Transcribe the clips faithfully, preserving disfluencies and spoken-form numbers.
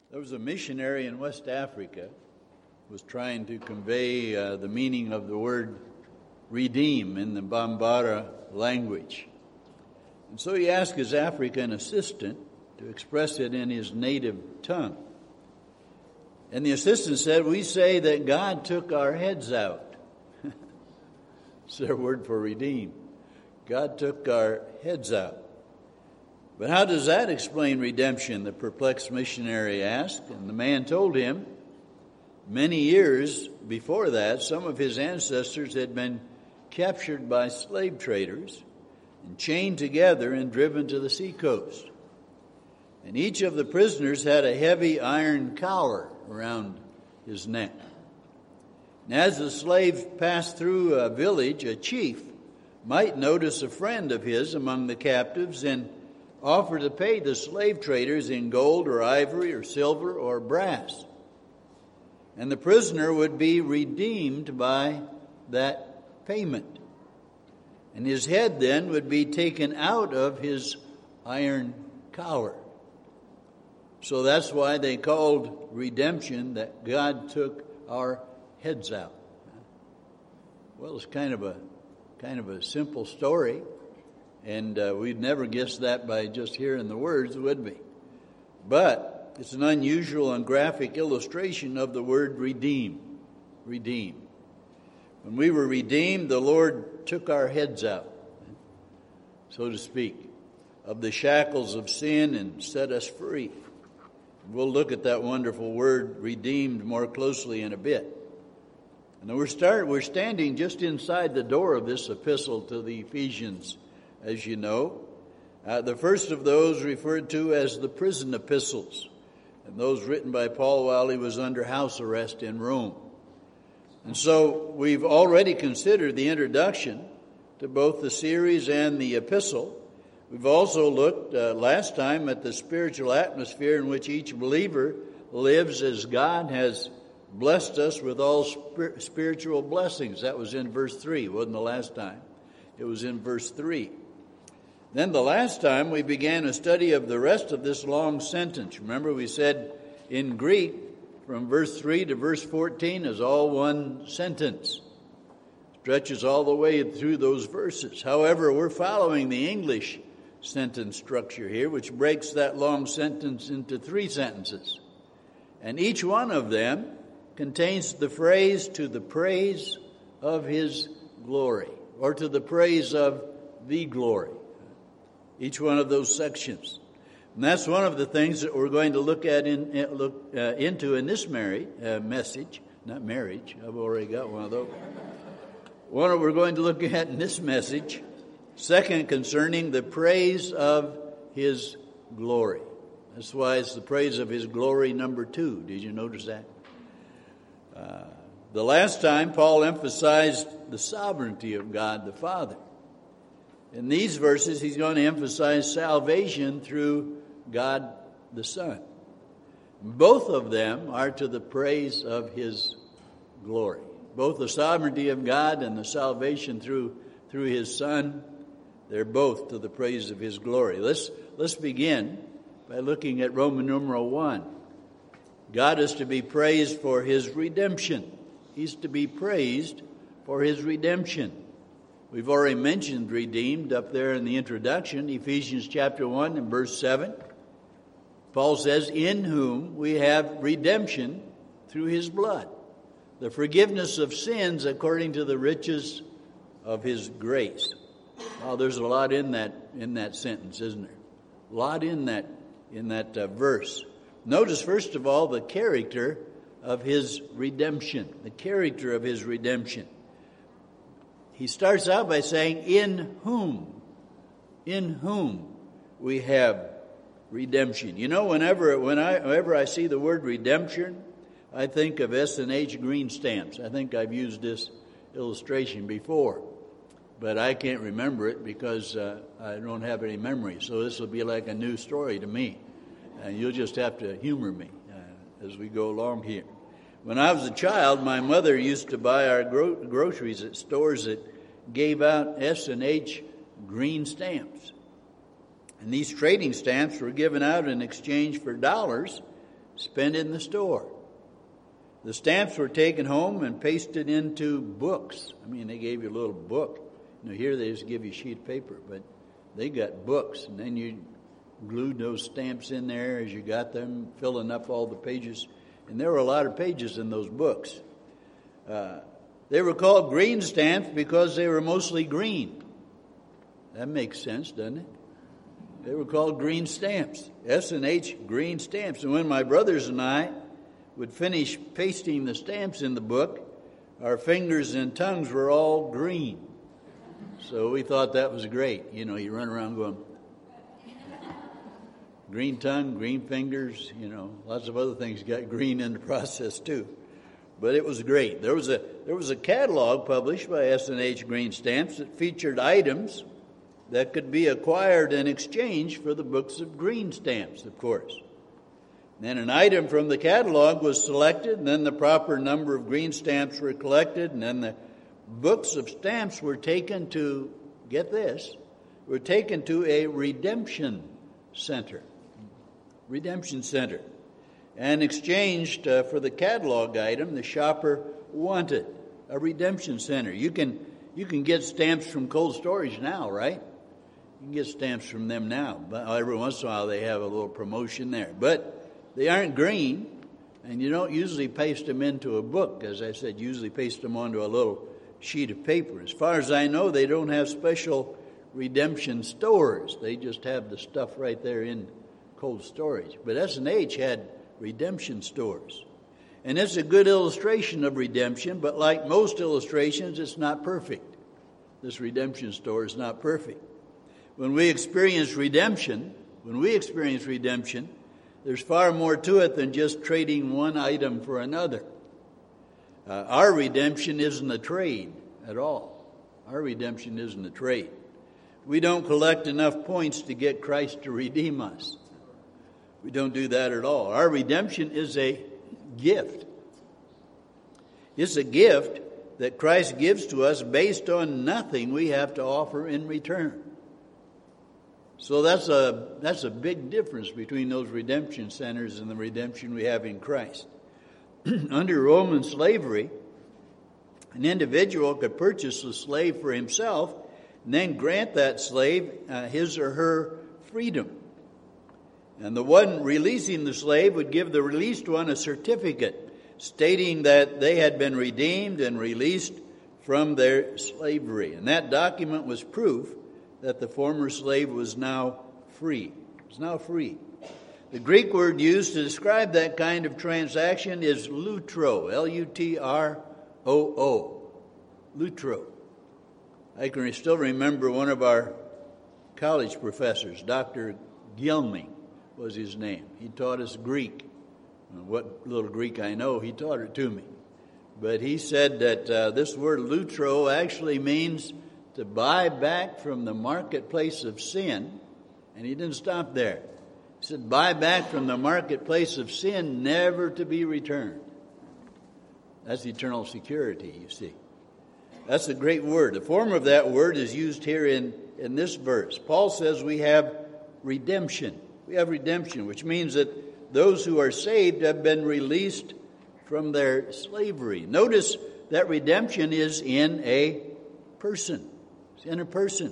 There was a missionary in West Africa who was trying to convey uh, the meaning of the word redeem in the Bambara language. And so he asked his African assistant to express it in his native tongue. And the assistant said, "We say that God took our heads out." It's their word for redeem. God took our heads out. But how does that explain redemption? The perplexed missionary asked, and the man told him many years before that, some of his ancestors had been captured by slave traders and chained together and driven to the seacoast. And each of the prisoners had a heavy iron collar around his neck. And as the slave passed through a village, a chief might notice a friend of his among the captives and offer to pay the slave traders in gold or ivory or silver or brass. And the prisoner would be redeemed by that payment. And his head then would be taken out of his iron collar. So that's why they called redemption that God took our heads out. Well, it's kind of a kind of a simple story. And uh, we'd never guess that by just hearing the words, would we? But it's an unusual and graphic illustration of the word redeem. Redeem. When we were redeemed, the Lord took our heads out, so to speak, of the shackles of sin and set us free. We'll look at that wonderful word, redeemed, more closely in a bit. And we're, start, we're standing just inside the door of this epistle to the Ephesians, as you know. Uh, the first of those referred to as the prison epistles, and those written by Paul while he was under house arrest in Rome. And so we've already considered the introduction to both the series and the epistle. We've also looked uh, last time at the spiritual atmosphere in which each believer lives as God has blessed us with all spir- spiritual blessings. That was in verse three, wasn't the last time? It was in verse three. Then the last time we began a study of the rest of this long sentence. Remember we said in Greek, from verse three to verse fourteen is all one sentence. Stretches all the way through those verses. However, we're following the English sentence structure here, which breaks that long sentence into three sentences. And each one of them contains the phrase "to the praise of his glory," or "to the praise of the glory." Each one of those sections. And that's one of the things that we're going to look at in look uh, into in this marriage uh, message, not marriage. I've already got one of those. One that we're going to look at in this message. Second, concerning the praise of his glory. That's why it's the praise of his glory number two. Did you notice that? Uh, the last time Paul emphasized the sovereignty of God the Father. In these verses, he's going to emphasize salvation through God the Son. Both of them are to the praise of his glory. Both the sovereignty of God and the salvation through through his Son, they're both to the praise of his glory. Let's let's begin by looking at Roman numeral one. God is to be praised for his redemption. He's to be praised for his redemption. We've already mentioned redeemed up there in the introduction, Ephesians chapter one and verse seven. Paul says, "In whom we have redemption through his blood, the forgiveness of sins according to the riches of his grace." Well, there's a lot in that in that sentence, isn't there? A lot in that in that uh, verse. Notice first of all the character of his redemption. The character of his redemption. He starts out by saying, "In whom, in whom we have redemption." You know, whenever when I whenever I see the word redemption, I think of S and H green stamps. I think I've used this illustration before, but I can't remember it because uh, I don't have any memory. So this will be like a new story to me, and you'll just have to humor me uh, as we go along here. When I was a child, my mother used to buy our gro- groceries at stores that gave out S and H green stamps. And these trading stamps were given out in exchange for dollars spent in the store. The stamps were taken home and pasted into books. I mean, they gave you a little book. You know, here they just give you a sheet of paper, but they got books, and then you glued those stamps in there as you got them, filling up all the pages. And there were a lot of pages in those books. Uh, they were called green stamps because they were mostly green. That makes sense, doesn't it? They were called green stamps. S and H green stamps. And when my brothers and I would finish pasting the stamps in the book, our fingers and tongues were all green. So we thought that was great. You know, you run around going, green tongue, green fingers, you know, lots of other things got green in the process too. But it was great. There was a there was a catalog published by S and H Green Stamps that featured items that could be acquired in exchange for the books of green stamps, of course. Then an item from the catalog was selected, and then the proper number of green stamps were collected, and then the books of stamps were taken to, get this, were taken to a redemption center. Redemption center. And exchanged uh, for the catalog item the shopper wanted. A redemption center. You can you can get stamps from cold storage now, right? You can get stamps from them now. But every once in a while they have a little promotion there. But they aren't green, and you don't usually paste them into a book. As I said, usually paste them onto a little sheet of paper. As far as I know, they don't have special redemption stores. They just have the stuff right there in cold storage. But S and H had redemption stores. And it's a good illustration of redemption, but like most illustrations, it's not perfect. This redemption store is not perfect. When we experience redemption, when we experience redemption, there's far more to it than just trading one item for another. Uh, our redemption isn't a trade at all. Our redemption isn't a trade. We don't collect enough points to get Christ to redeem us. We don't do that at all. Our redemption is a gift. It's a gift that Christ gives to us based on nothing we have to offer in return. So that's a that's a big difference between those redemption centers and the redemption we have in Christ. Under Roman slavery, an individual could purchase a slave for himself and then grant that slave uh, his or her freedom. And the one releasing the slave would give the released one a certificate stating that they had been redeemed and released from their slavery. And that document was proof that the former slave was now free. Was now free. The Greek word used to describe that kind of transaction is lutro, L U T R O O, lutro. I can still remember one of our college professors, Doctor Gilming was his name. He taught us Greek. What little Greek I know, he taught it to me. But he said that uh, this word lutro actually means to buy back from the marketplace of sin. And he didn't stop there. He said, buy back from the marketplace of sin, never to be returned. That's eternal security, you see. That's a great word. The form of that word is used here in, in this verse. Paul says we have redemption. We have redemption, which means that those who are saved have been released from their slavery. Notice that redemption is in a person. It's in a person.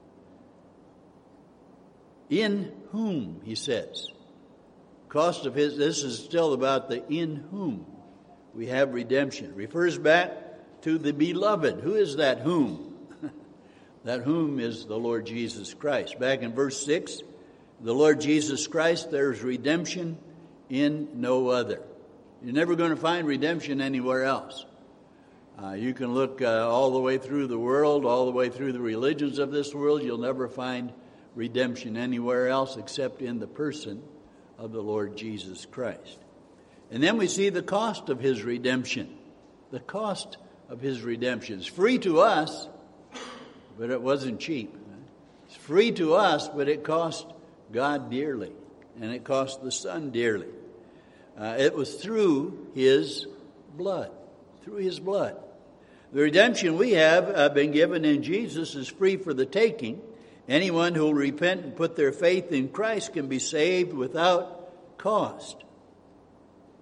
In whom, he says. Cost of his, this is still about the in whom we have redemption. It refers back to the beloved. Who is that whom? That whom is the Lord Jesus Christ. Back in verse six, the Lord Jesus Christ, there's redemption in no other. You're never going to find redemption anywhere else. Uh, you can look uh, all the way through the world, all the way through the religions of this world. You'll never find redemption anywhere else except in the person of the Lord Jesus Christ. And then we see the cost of his redemption. The cost of his redemption. It's free to us, but it wasn't cheap. It's free to us, but it cost God dearly, and it cost the Son dearly. Uh, it was through his blood. Through his blood. The redemption we have uh, been given in Jesus is free for the taking. Anyone who will repent and put their faith in Christ can be saved without cost.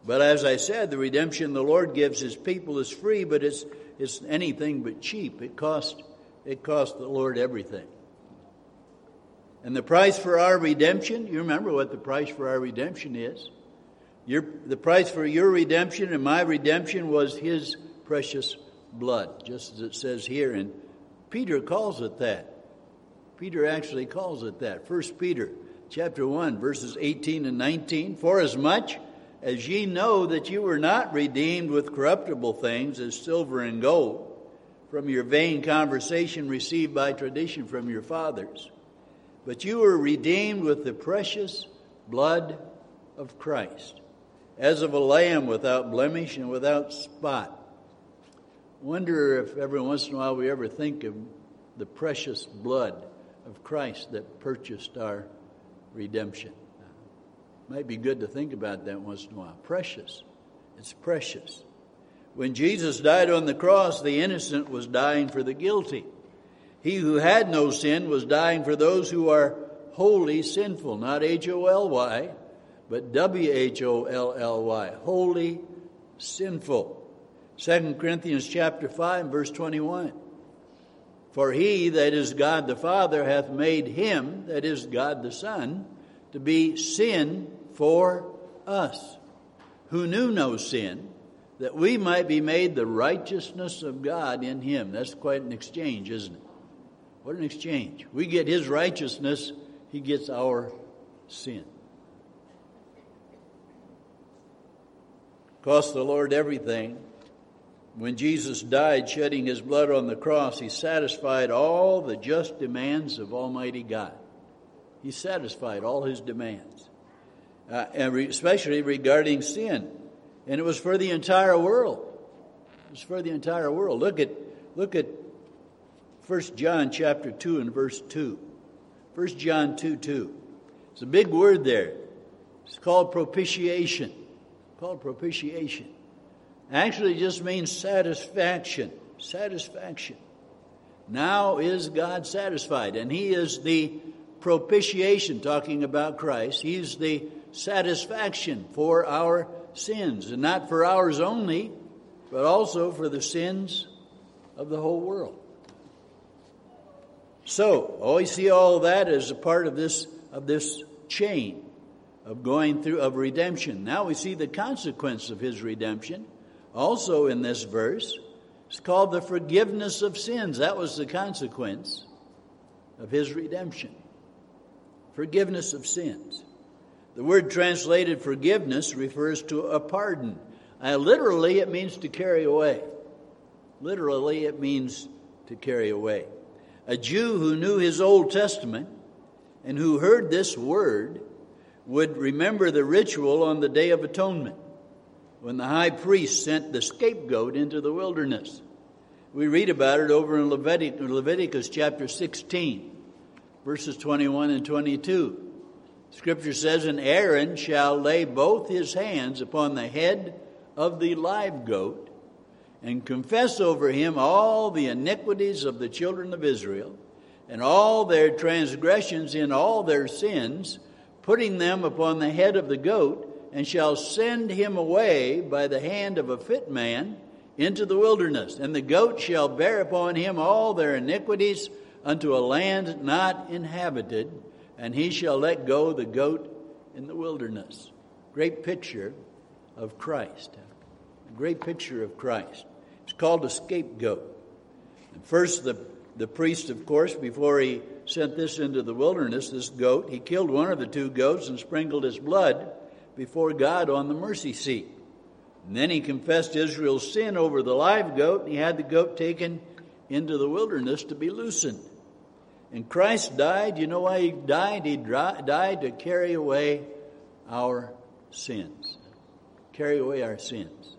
But as I said, the redemption the Lord gives his people is free, but it's it's anything but cheap. It cost it cost the Lord everything. And the price for our redemption, you remember what the price for our redemption is. Your, the price for your redemption and my redemption was his precious blood, just as it says here. And Peter calls it that. Peter actually calls it that. First Peter chapter one, verses eighteen and nineteen. For as much as ye know that you were not redeemed with corruptible things as silver and gold from your vain conversation received by tradition from your fathers, but you were redeemed with the precious blood of Christ, as of a lamb without blemish and without spot. Wonder if every once in a while we ever think of the precious blood of Christ that purchased our redemption. Might be good to think about that once in a while. Precious. It's precious. When Jesus died on the cross, the innocent was dying for the guilty. He who had no sin was dying for those who are wholly sinful. Not H O L Y, but W H O L L Y. Wholly sinful. Second Corinthians chapter five, verse twenty-one. For he, that is God the Father, hath made him, that is God the Son, to be sin for us, who knew no sin, that we might be made the righteousness of God in him. That's quite an exchange, isn't it? What an exchange. We get his righteousness, he gets our sin. Cost the Lord everything. When Jesus died, shedding his blood on the cross, he satisfied all the just demands of Almighty God. He satisfied all his demands, uh, and re- especially regarding sin. And it was for the entire world. It was for the entire world. Look at look at First John chapter two and verse two. First John two two. It's a big word there. It's called propitiation. It's called propitiation. Actually, it just means satisfaction. Satisfaction. Now is God satisfied, and he is the propitiation, talking about Christ. He's the satisfaction for our sins, and not for ours only, but also for the sins of the whole world. So, oh, we see all of that as a part of this of this chain of going through of redemption. Now we see the consequence of his redemption also in this verse. It's called the forgiveness of sins. That was the consequence of his redemption. Forgiveness of sins. The word translated forgiveness refers to a pardon. Uh, literally, it means to carry away. Literally, it means to carry away. A Jew who knew his Old Testament and who heard this word would remember the ritual on the Day of Atonement, when the high priest sent the scapegoat into the wilderness. We read about it over in Levitic, Leviticus chapter sixteen, verses twenty-one and twenty-two. Scripture says, and Aaron shall lay both his hands upon the head of the live goat and confess over him all the iniquities of the children of Israel and all their transgressions in all their sins, putting them upon the head of the goat, and shall send him away by the hand of a fit man into the wilderness. And the goat shall bear upon him all their iniquities unto a land not inhabited, and he shall let go the goat in the wilderness. Great picture of Christ. A great picture of Christ. It's called a scapegoat. And first, the, the priest, of course, before he sent this into the wilderness, this goat, he killed one of the two goats and sprinkled his blood before God on the mercy seat. And then he confessed Israel's sin over the live goat, and he had the goat taken into the wilderness to be loosened. And Christ died. You know why he died? He died to carry away our sins. Carry away our sins.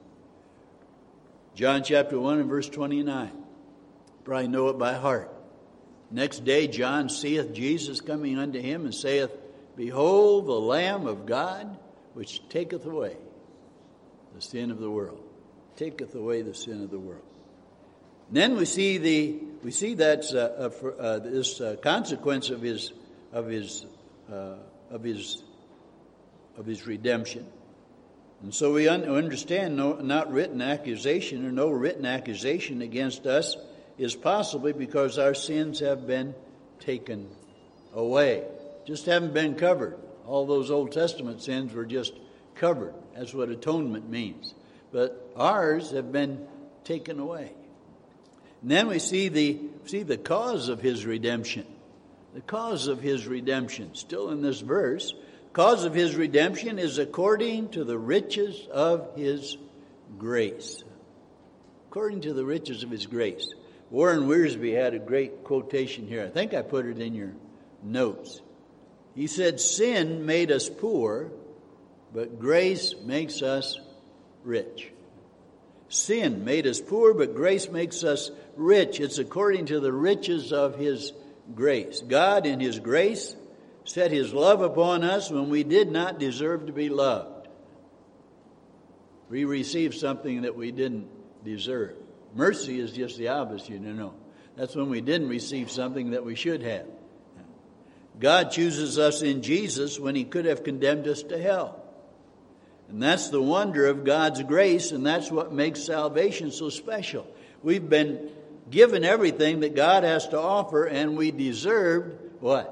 John chapter one and verse twenty-nine. Probably know it by heart. Next day John seeth Jesus coming unto him and saith, Behold the Lamb of God, which taketh away the sin of the world. Taketh away the sin of the world. Then we see the we see that's uh, uh, uh, this uh, consequence of his of his uh, of his of his redemption. And so we un- understand no, not written accusation or no written accusation against us is possibly because our sins have been taken away. Just haven't been covered. All those Old Testament sins were just covered. That's what atonement means. But ours have been taken away. And then we see the see the cause of his redemption. The cause of his redemption, still in this verse, cause of his redemption is according to the riches of his grace. According to the riches of his grace. Warren Wiersbe had a great quotation here. I think I put it in your notes. He said, "Sin made us poor, but grace makes us rich." Sin made us poor, but grace makes us rich. It's according to the riches of his grace. God, in his grace, set his love upon us when we did not deserve to be loved. We received something that we didn't deserve. Mercy is just the opposite, you know. That's when we didn't receive something that we should have. God chooses us in Jesus when he could have condemned us to hell. And that's the wonder of God's grace, and that's what makes salvation so special. We've been given everything that God has to offer, and we deserved what?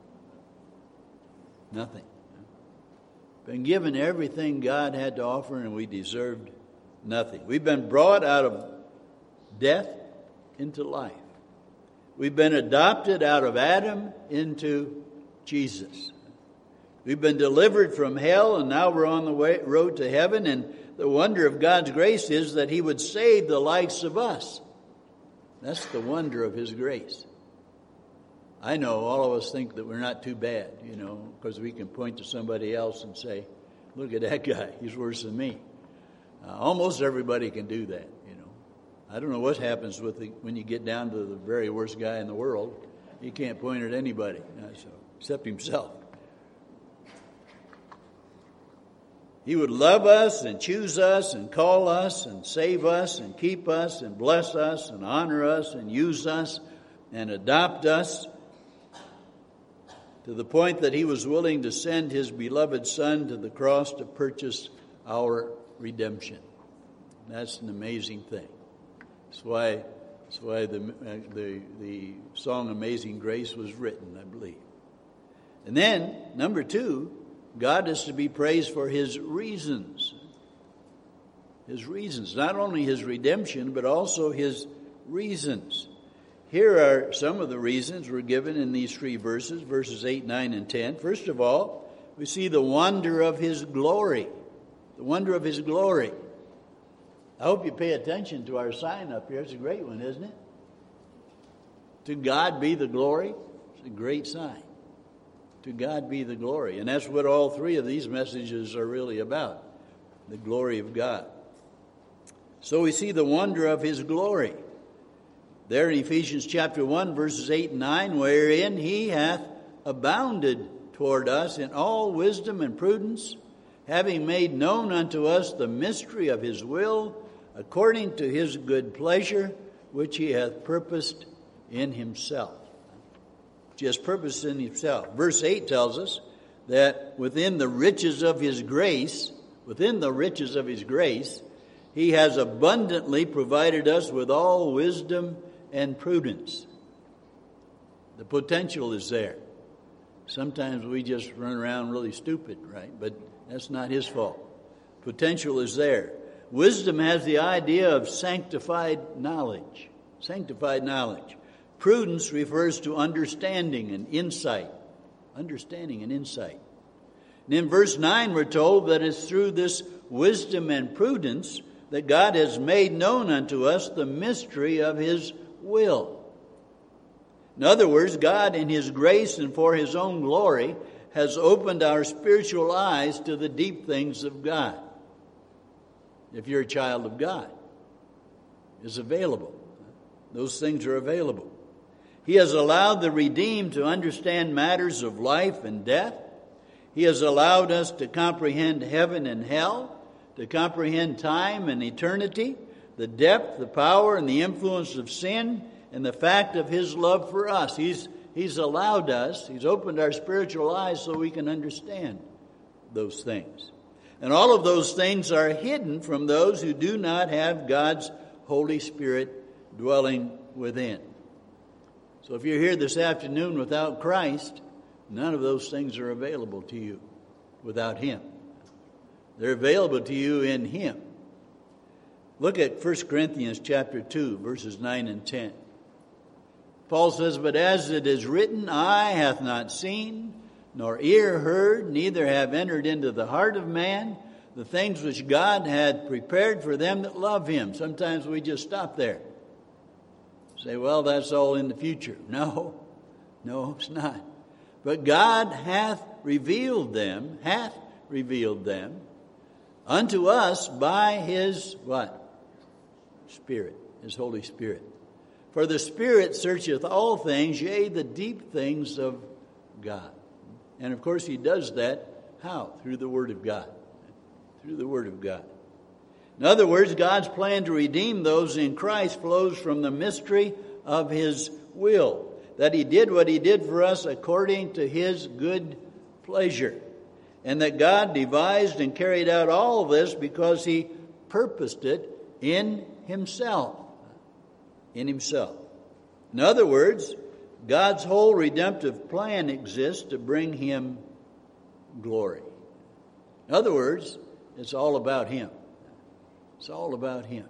Nothing. Been given everything God had to offer, and we deserved nothing. We've been brought out of death into life. We've been adopted out of Adam into Jesus. We've been delivered from hell, and now we're on the way, road to heaven. And the wonder of God's grace is that he would save the likes of us. That's the wonder of his grace. I know all of us think that we're not too bad, you know, because we can point to somebody else and say, look at that guy, he's worse than me. Uh, almost everybody can do that, you know. I don't know what happens with the, when you get down to the very worst guy in the world. He can't point at anybody, uh, so, except himself. He would love us and choose us and call us and save us and keep us and bless us and honor us and use us and adopt us to the point that he was willing to send his beloved Son to the cross to purchase our redemption. That's an amazing thing. That's why, that's why the, uh, the, the song Amazing Grace was written, I believe. And then, number two, God is to be praised for his reasons. His reasons. Not only his redemption, but also his reasons. Here are some of the reasons we're given in these three verses, verses eight, nine, and ten. First of all, we see the wonder of his glory. The wonder of his glory. I hope you pay attention to our sign up here. It's a great one, isn't it? To God be the glory. It's a great sign. To God be the glory. And that's what all three of these messages are really about. The glory of God. So we see the wonder of his glory. There in Ephesians chapter one, verses eight and nine, wherein he hath abounded toward us in all wisdom and prudence, having made known unto us the mystery of his will, according to his good pleasure, which he hath purposed in himself. He has purpose in himself. Verse eight tells us that within the riches of his grace, within the riches of his grace, he has abundantly provided us with all wisdom and prudence. The potential is there. Sometimes we just run around really stupid, right? But that's not his fault. Potential is there. Wisdom has the idea of sanctified knowledge. Sanctified knowledge. Prudence refers to understanding and insight. Understanding and insight. And in verse nine we're told that it's through this wisdom and prudence that God has made known unto us the mystery of his will. In other words, God in his grace and for his own glory has opened our spiritual eyes to the deep things of God. If you're a child of God, it's available. Those things are available. He has allowed the redeemed to understand matters of life and death. He has allowed us to comprehend heaven and hell, to comprehend time and eternity, the depth, the power, and the influence of sin, and the fact of his love for us. He's, he's allowed us, he's opened our spiritual eyes so we can understand those things. And all of those things are hidden from those who do not have God's Holy Spirit dwelling within. So if you're here this afternoon without Christ, none of those things are available to you without Him. They're available to you in Him. Look at First Corinthians chapter two, verses nine and ten. Paul says, "But as it is written, eye hath not seen, nor ear heard, neither have entered into the heart of man the things which God had prepared for them that love Him." Sometimes we just stop there. Say, well, that's all in the future. No, no, it's not. But God hath revealed them, hath revealed them unto us by His, what? Spirit, His Holy Spirit. For the Spirit searcheth all things, yea, the deep things of God. And of course He does that, how? Through the Word of God. Through the Word of God. In other words, God's plan to redeem those in Christ flows from the mystery of His will, that He did what He did for us according to His good pleasure, and that God devised and carried out all of this because He purposed it in Himself. In Himself. In other words, God's whole redemptive plan exists to bring Him glory. In other words, it's all about Him. It's all about Him.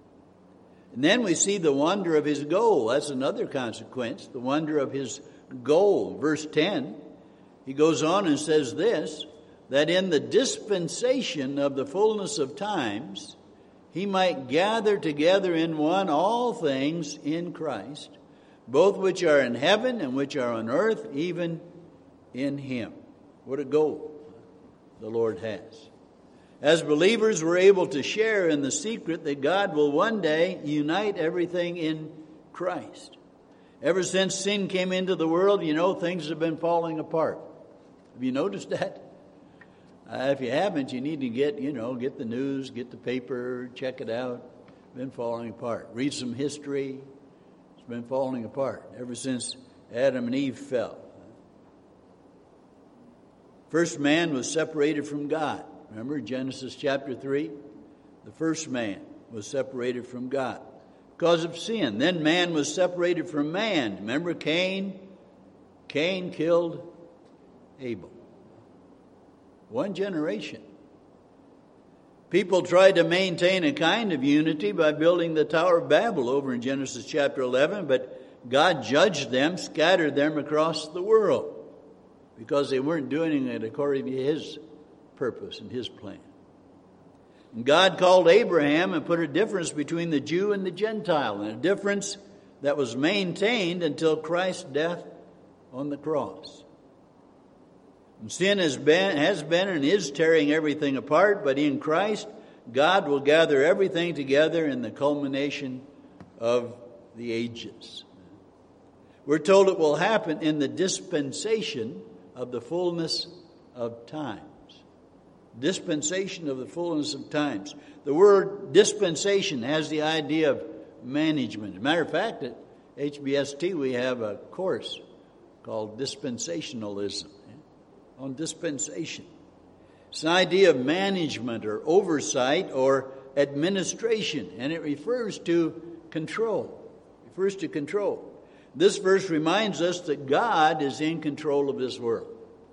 And then we see the wonder of His goal. That's another consequence, the wonder of His goal. Verse ten, he goes on and says this, that in the dispensation of the fullness of times, He might gather together in one all things in Christ, both which are in heaven and which are on earth, even in Him. What a goal the Lord has. As believers, we're able to share in the secret that God will one day unite everything in Christ. Ever since sin came into the world, you know, things have been falling apart. Have you noticed that? Uh, if you haven't, you need to get, you know, get the news, get the paper, check it out. It's been falling apart. Read some history. It's been falling apart ever since Adam and Eve fell. First man was separated from God. Remember Genesis chapter three? The first man was separated from God because of sin. Then man was separated from man. Remember Cain? Cain killed Abel. One generation. People tried to maintain a kind of unity by building the Tower of Babel over in Genesis chapter eleven, but God judged them, scattered them across the world because they weren't doing it according to His purpose and His plan. And God called Abraham and put a difference between the Jew and the Gentile, and a difference that was maintained until Christ's death on the cross. And sin has been, has been and is tearing everything apart, but in Christ, God will gather everything together in the culmination of the ages. We're told it will happen in the dispensation of the fullness of times. Dispensation of the fullness of times. The word dispensation has the idea of management. As a matter of fact, at H B S T we have a course called dispensationalism, on dispensation. It's an idea of management or oversight or administration, and it refers to control. It refers to control. This verse reminds us that God is in control of this world.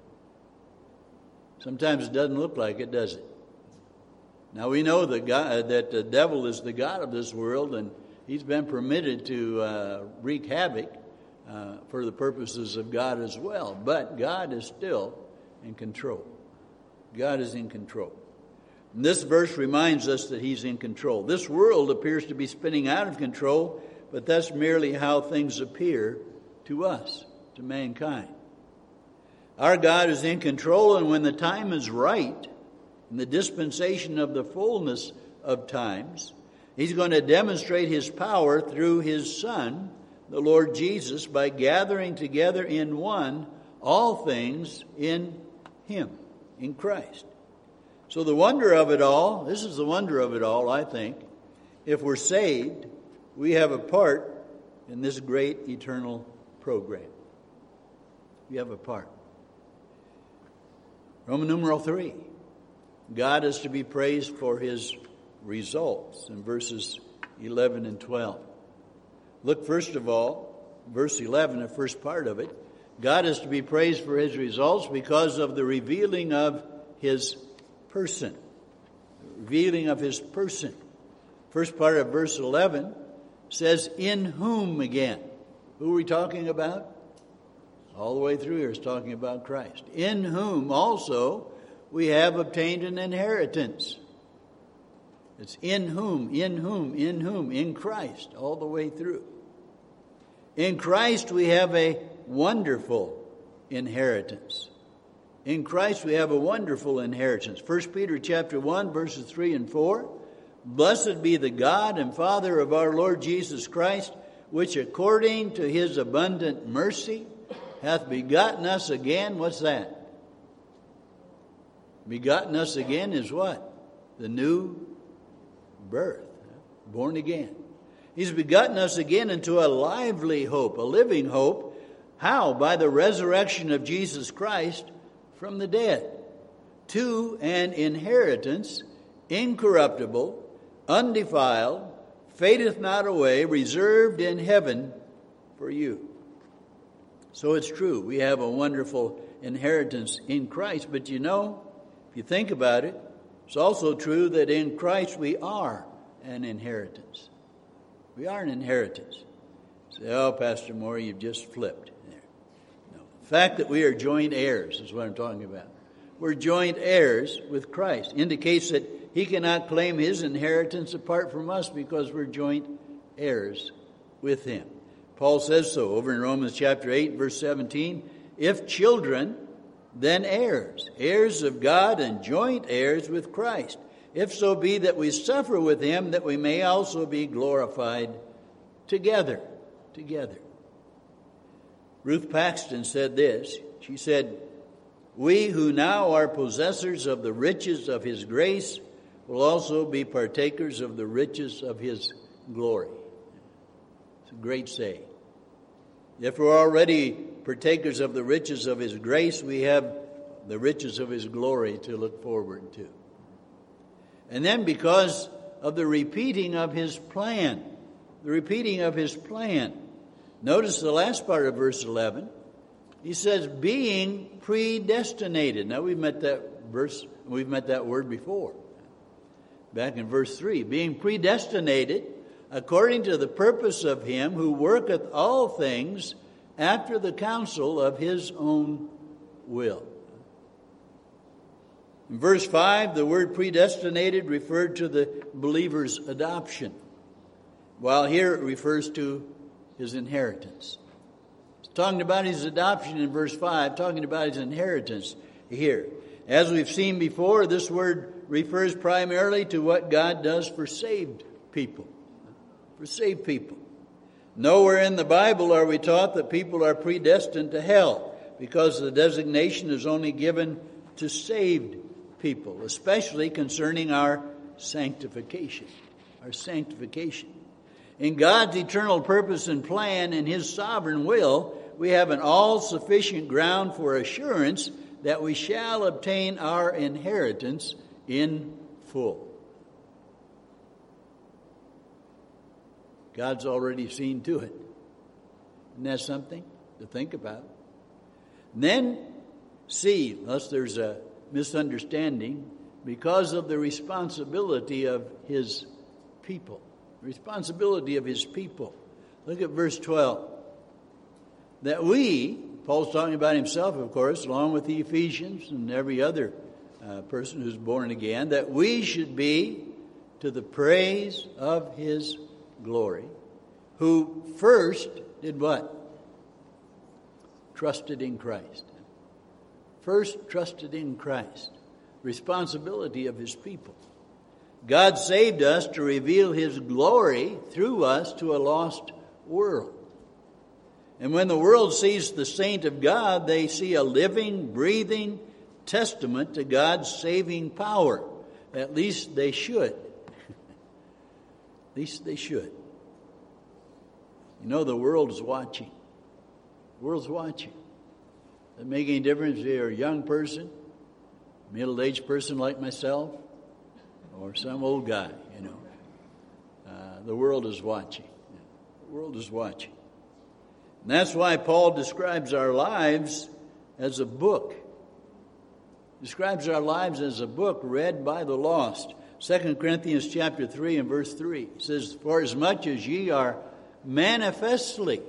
Sometimes it doesn't look like it, does it? Now we know that God, that the devil is the god of this world, and he's been permitted to uh, wreak havoc uh, for the purposes of God as well. But God is still in control. God is in control. And this verse reminds us that He's in control. This world appears to be spinning out of control, but that's merely how things appear to us, to mankind. Our God is in control, and when the time is right, in the dispensation of the fullness of times, He's going to demonstrate His power through His Son, the Lord Jesus, by gathering together in one all things in Him, in Christ. So the wonder of it all, this is the wonder of it all, I think. If we're saved, we have a part in this great eternal program. We have a part. Roman numeral three. God is to be praised for his results in verses eleven and twelve. Look, first of all, verse eleven, the first part of it. God is to be praised for his results because of the revealing of his person. The revealing of his person. First part of verse eleven says, in whom again? Who are we talking about? All the way through here is talking about Christ. In whom also we have obtained an inheritance. It's in whom, in whom, in whom, in Christ, all the way through. In Christ we have a wonderful inheritance. In Christ we have a wonderful inheritance. First Peter chapter one, verses three and four. Blessed be the God and Father of our Lord Jesus Christ, which according to his abundant mercy hath begotten us again. What's that? Begotten us again is what? The new birth. Born again. He's begotten us again into a lively hope, a living hope. How? By the resurrection of Jesus Christ from the dead. To an inheritance incorruptible, undefiled, fadeth not away, reserved in heaven for you. So it's true, we have a wonderful inheritance in Christ. But you know, if you think about it, it's also true that in Christ we are an inheritance. We are an inheritance. You say, oh, Pastor Moore, you've just flipped there. No. The fact that we are joint heirs is what I'm talking about. We're joint heirs with Christ. Indicates that he cannot claim his inheritance apart from us because we're joint heirs with him. Paul says so over in Romans chapter eight, verse seventeen. If children, then heirs, heirs of God and joint heirs with Christ. If so be that we suffer with him, that we may also be glorified together. Together. Ruth Paxton said this. She said, we who now are possessors of the riches of his grace will also be partakers of the riches of his glory. It's a great saying. If we're already partakers of the riches of his grace, we have the riches of his glory to look forward to. And then because of the repeating of his plan, the repeating of his plan. Notice the last part of verse eleven. He says, being predestinated. Now we've met that verse, we've met that word before. Back in verse three, being predestinated according to the purpose of him who worketh all things after the counsel of his own will. In verse five, the word predestinated referred to the believer's adoption, while here it refers to his inheritance. It's talking about his adoption in verse five, talking about his inheritance here. As we've seen before, this word refers primarily to what God does for saved people. For saved people. Nowhere in the Bible are we taught that people are predestined to hell, because the designation is only given to saved people, especially concerning our sanctification. Our sanctification. In God's eternal purpose and plan and his sovereign will, we have an all-sufficient ground for assurance that we shall obtain our inheritance in full. God's already seen to it. Isn't that something to think about? And then, see, unless there's a misunderstanding, because of the responsibility of his people. Responsibility of his people. Look at verse twelve. That we, Paul's talking about himself, of course, along with the Ephesians and every other uh, person who's born again, that we should be to the praise of his glory, who first did what? Trusted in Christ. First trusted in Christ. Responsibility of his people. God saved us to reveal his glory through us to a lost world. And when the world sees the saint of God, they see a living, breathing testament to God's saving power. At least they should. At least they should. You know, the world is watching. The world's watching. Doesn't make any difference if you're a young person middle-aged person like myself, or some old guy, you know. Uh, the world is watching. The world is watching. And that's why Paul describes our lives as a book. Describes our lives as a book read by the lost. Second Corinthians chapter three and verse three says, "For as much as ye are manifestly,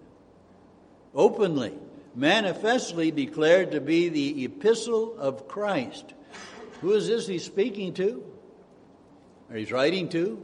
openly, manifestly declared to be the epistle of Christ." Who is this he's speaking to? Or he's writing to?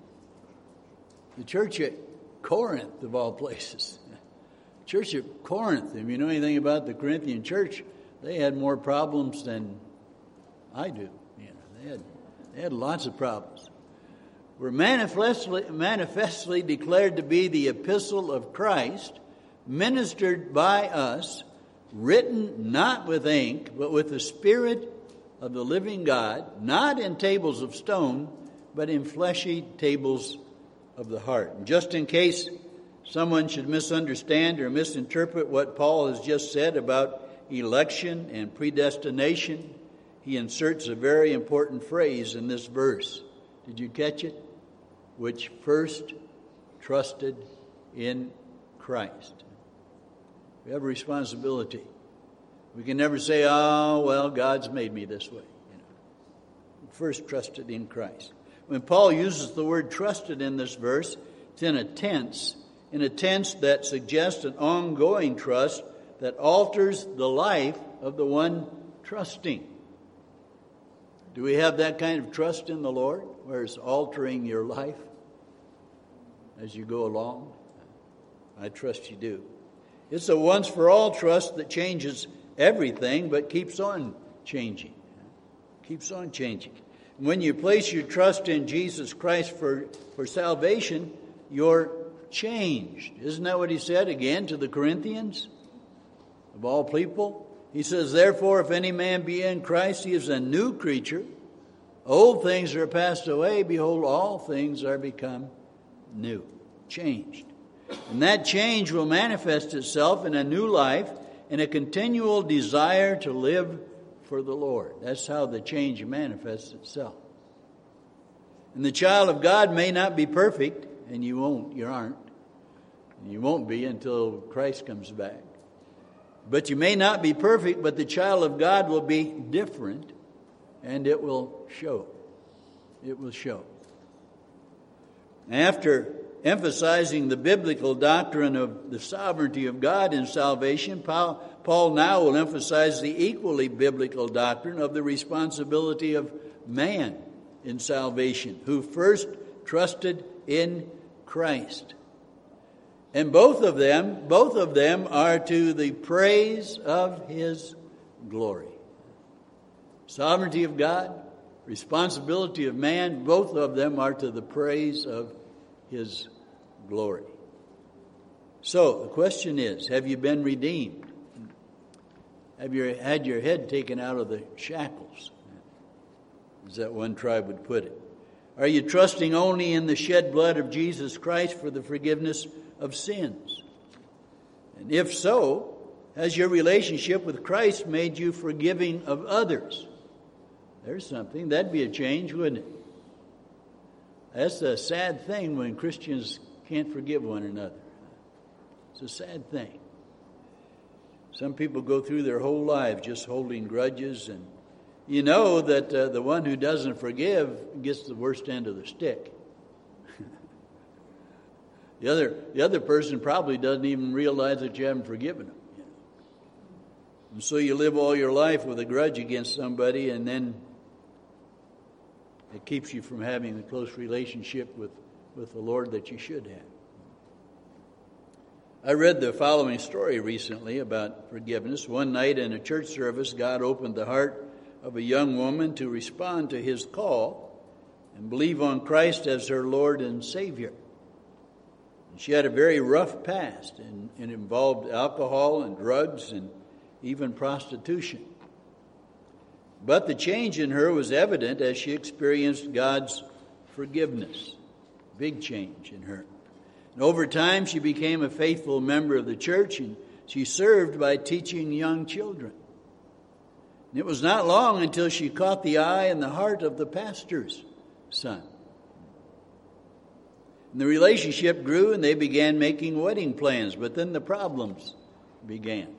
The church at Corinth, of all places. Church at Corinth. If you know anything about the Corinthian church, they had more problems than I do. You know, they had they had lots of problems. We're manifestly, manifestly declared to be the epistle of Christ, ministered by us, written not with ink, but with the Spirit of the living God, not in tables of stone, but in fleshy tables of the heart. And just in case someone should misunderstand or misinterpret what Paul has just said about election and predestination, he inserts a very important phrase in this verse. Did you catch it? Which first trusted in Christ. We have a responsibility. We can never say, "Oh, well, God's made me this way." You know, first trusted in Christ. When Paul uses the word trusted in this verse, it's in a tense, in a tense that suggests an ongoing trust that alters the life of the one trusting. Do we have that kind of trust in the Lord, where it's altering your life as you go along? I trust you do. It's a once-for-all trust that changes everything, but keeps on changing. Keeps on changing. When you place your trust in Jesus Christ for, for salvation, you're changed. Isn't that what he said again to the Corinthians? Of all people? He says, "Therefore, if any man be in Christ, he is a new creature. Old things are passed away. Behold, all things are become new." Changed. And that change will manifest itself in a new life and a continual desire to live for the Lord. That's how the change manifests itself. And the child of God may not be perfect, and you won't, you aren't. And you won't be until Christ comes back. But you may not be perfect, but the child of God will be different, and it will show. It will show. After emphasizing the biblical doctrine of the sovereignty of God in salvation, Paul, Paul now will emphasize the equally biblical doctrine of the responsibility of man in salvation, who first trusted in Christ. And both of them, both of them are to the praise of his glory. Sovereignty of God, responsibility of man, both of them are to the praise of his glory. So the question is, have you been redeemed? Have you had your head taken out of the shackles? As that one tribe would put it. Are you trusting only in the shed blood of Jesus Christ for the forgiveness of sins? And if so, has your relationship with Christ made you forgiving of others? There's something. That'd be a change, wouldn't it? That's a sad thing when Christians can't forgive one another. It's a sad thing. Some people go through their whole life just holding grudges, and you know that uh, the one who doesn't forgive gets the worst end of the stick. the other the other person probably doesn't even realize that you haven't forgiven them. You know? And so you live all your life with a grudge against somebody, and then it keeps you from having the close relationship with, with the Lord that you should have. I read the following story recently about forgiveness. One night in a church service, God opened the heart of a young woman to respond to his call and believe on Christ as her Lord and Savior. And she had a very rough past, and it involved alcohol and drugs and even prostitution. But the change in her was evident as she experienced God's forgiveness. Big change in her. And over time, she became a faithful member of the church, and she served by teaching young children. And it was not long until she caught the eye and the heart of the pastor's son. And the relationship grew, and they began making wedding plans, but then the problems began.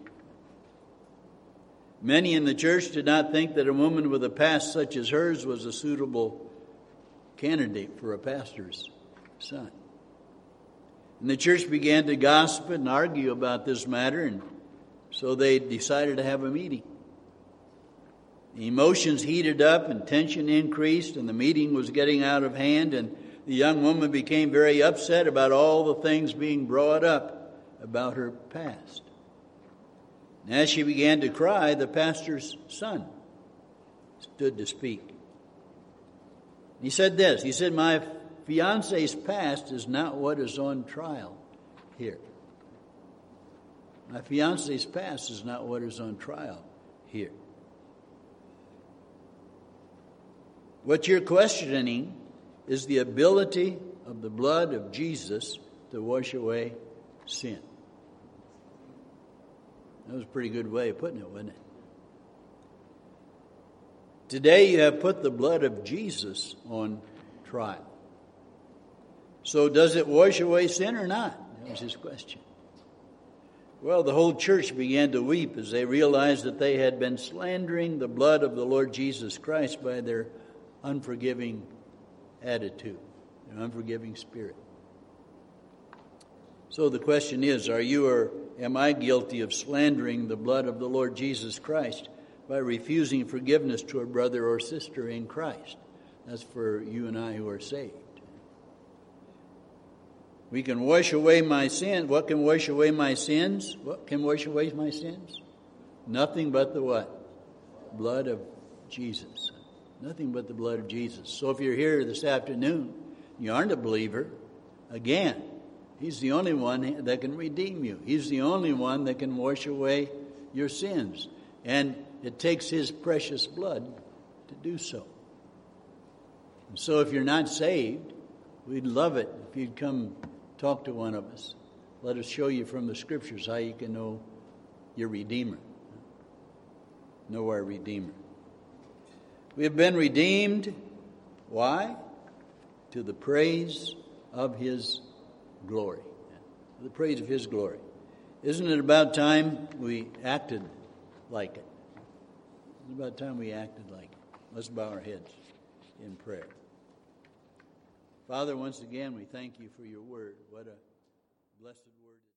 Many in the church did not think that a woman with a past such as hers was a suitable candidate for a pastor's son. And the church began to gossip and argue about this matter, and so they decided to have a meeting. The emotions heated up and tension increased, and the meeting was getting out of hand, and the young woman became very upset about all the things being brought up about her past. And as she began to cry, the pastor's son stood to speak. He said this, he said, "My fiance's past is not what is on trial here. My fiance's past is not what is on trial here. What you're questioning is the ability of the blood of Jesus to wash away sin." That was a pretty good way of putting it, wasn't it? Today you have put the blood of Jesus on trial. So does it wash away sin or not? That was his question. Well, the whole church began to weep as they realized that they had been slandering the blood of the Lord Jesus Christ by their unforgiving attitude, their unforgiving spirit. So the question is, are you or am I guilty of slandering the blood of the Lord Jesus Christ by refusing forgiveness to a brother or sister in Christ? That's for you and I who are saved. We can wash away my sins. What can wash away my sins? What can wash away my sins? Nothing but the what? Blood of Jesus. Nothing but the blood of Jesus. So if you're here this afternoon, you aren't a believer, again, he's the only one that can redeem you. He's the only one that can wash away your sins. And it takes his precious blood to do so. And so if you're not saved, we'd love it if you'd come talk to one of us. Let us show you from the Scriptures how you can know your Redeemer. Know our Redeemer. We have been redeemed. Why? To the praise of his glory. To the praise of his glory. Isn't it about time we acted like it? It's about time we acted like it. Let's bow our heads in prayer. Father, once again, we thank you for your word. What a blessed